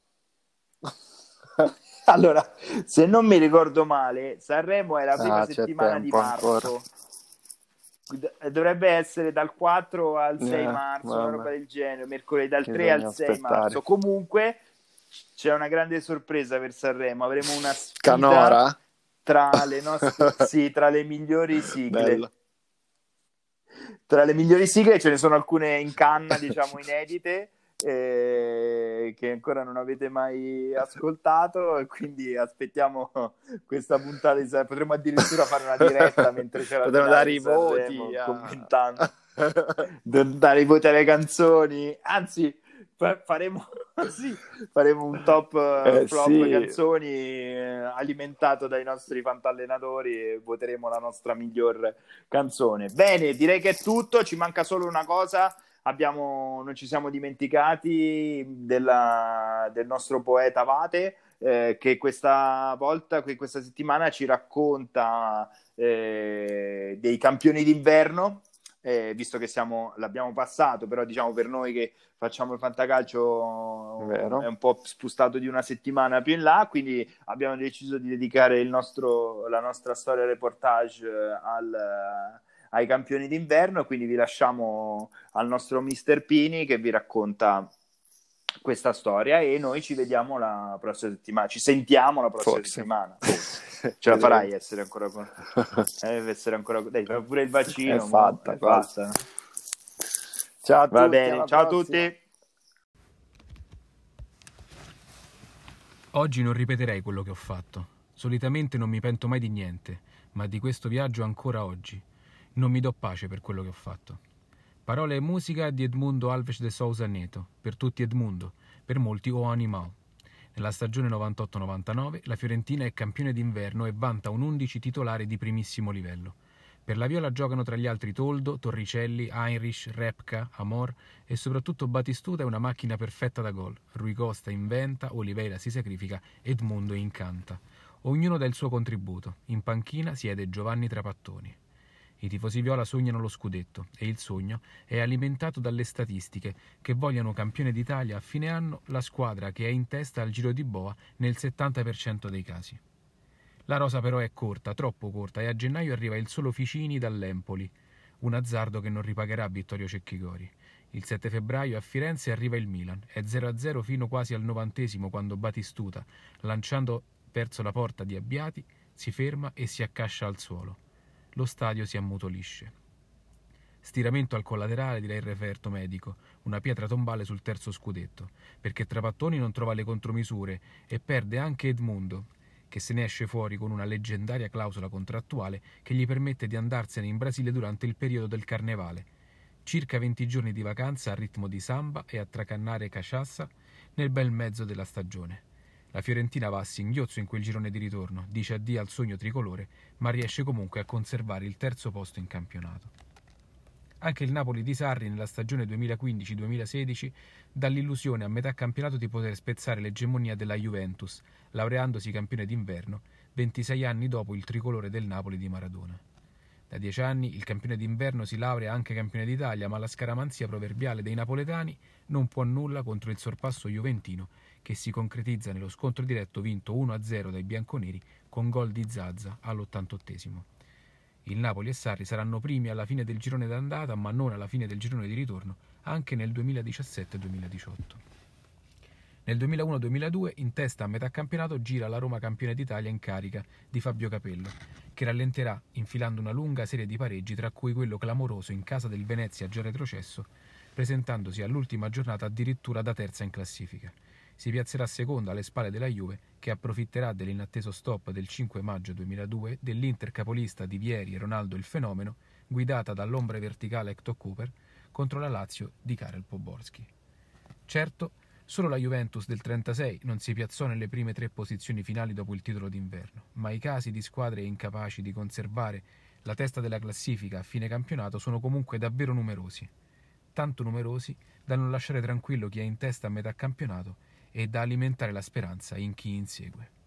Allora, se non mi ricordo male, Sanremo è la prima settimana di marzo. Ancora. Dovrebbe essere dal 4 al 6 marzo, una roba del genere, mercoledì dal 3 al 6 marzo. Comunque c'è una grande sorpresa per Sanremo, avremo una sfida Canora? Tra le nostre tra le migliori sigle. Bello. Tra le migliori sigle ce ne sono alcune in canna, diciamo inedite, che ancora non avete mai ascoltato, e quindi aspettiamo questa puntata potremmo addirittura fare una diretta mentre c'è la potremmo dare i voti commentando dare i voti alle canzoni, anzi faremo un top flop canzoni alimentato dai nostri fantallenatori e voteremo la nostra miglior canzone. Bene, direi che è tutto, ci manca solo una cosa. Non ci siamo dimenticati del nostro poeta Vate, che questa settimana ci racconta dei campioni d'inverno, visto che l'abbiamo passato, però diciamo per noi che facciamo il fantacalcio è un po' spustato di una settimana più in là, quindi abbiamo deciso di dedicare la nostra storia reportage ai campioni d'inverno, quindi vi lasciamo al nostro Mr. Pini che vi racconta questa storia e noi ci vediamo la prossima settimana, ci sentiamo la prossima settimana. Ce la farai essere ancora con dai, pure il vaccino è fatta. Ciao a tutti, va bene, ciao a tutti. Oggi non ripeterei quello che ho fatto. Solitamente non mi pento mai di niente, ma di questo viaggio ancora oggi non mi do pace per quello che ho fatto. Parole e musica di Edmundo Alves de Souza Neto, per tutti Edmundo, per molti O Animal. Nella stagione 98-99 la Fiorentina è campione d'inverno e vanta un 11 titolare di primissimo livello. Per la Viola giocano tra gli altri Toldo, Torricelli, Heinrich, Repka, Amor e soprattutto Batistuta è una macchina perfetta da gol. Rui Costa inventa, Oliveira si sacrifica, Edmundo incanta. Ognuno dà il suo contributo. In panchina siede Giovanni Trapattoni. I tifosi viola sognano lo scudetto e il sogno è alimentato dalle statistiche che vogliono campione d'Italia a fine anno la squadra che è in testa al Giro di Boa nel 70% dei casi. La rosa però è corta, troppo corta, e a gennaio arriva il solo Ficini dall'Empoli, un azzardo che non ripagherà Vittorio Cecchigori. Il 7 febbraio a Firenze arriva il Milan, è 0-0 fino quasi al 90° quando Batistuta, lanciando verso la porta di Abbiati, si ferma e si accascia al suolo. Lo stadio si ammutolisce. Stiramento al collaterale, dirà il referto medico, una pietra tombale sul terzo scudetto, perché Trapattoni non trova le contromisure e perde anche Edmundo, che se ne esce fuori con una leggendaria clausola contrattuale che gli permette di andarsene in Brasile durante il periodo del carnevale. Circa 20 giorni di vacanza a ritmo di samba e a tracannare caciassa nel bel mezzo della stagione. La Fiorentina va a singhiozzo in quel girone di ritorno, dice addio al sogno tricolore, ma riesce comunque a conservare il terzo posto in campionato. Anche il Napoli di Sarri nella stagione 2015-2016 dà l'illusione a metà campionato di poter spezzare l'egemonia della Juventus, laureandosi campione d'inverno 26 anni dopo il tricolore del Napoli di Maradona. Da 10 anni il campione d'inverno si laurea anche campione d'Italia, ma la scaramanzia proverbiale dei napoletani non può nulla contro il sorpasso juventino che si concretizza nello scontro diretto vinto 1-0 dai bianconeri con gol di Zaza all'88°. Il Napoli e Sarri saranno primi alla fine del girone d'andata, ma non alla fine del girone di ritorno, anche nel 2017-2018. Nel 2001-2002, in testa a metà campionato, gira la Roma campione d'Italia in carica di Fabio Capello, che rallenterà infilando una lunga serie di pareggi, tra cui quello clamoroso in casa del Venezia già retrocesso, presentandosi all'ultima giornata addirittura da terza in classifica. Si piazzerà seconda alle spalle della Juve, che approfitterà dell'inatteso stop del 5 maggio 2002 dell'Inter capolista di Vieri e Ronaldo il fenomeno, guidata dall'ombra verticale Hector Cooper, contro la Lazio di Karel Poborský. Certo, solo la Juventus del 36 non si piazzò nelle prime 3 posizioni finali dopo il titolo d'inverno, ma i casi di squadre incapaci di conservare la testa della classifica a fine campionato sono comunque davvero numerosi, tanto numerosi da non lasciare tranquillo chi è in testa a metà campionato e da alimentare la speranza in chi insegue.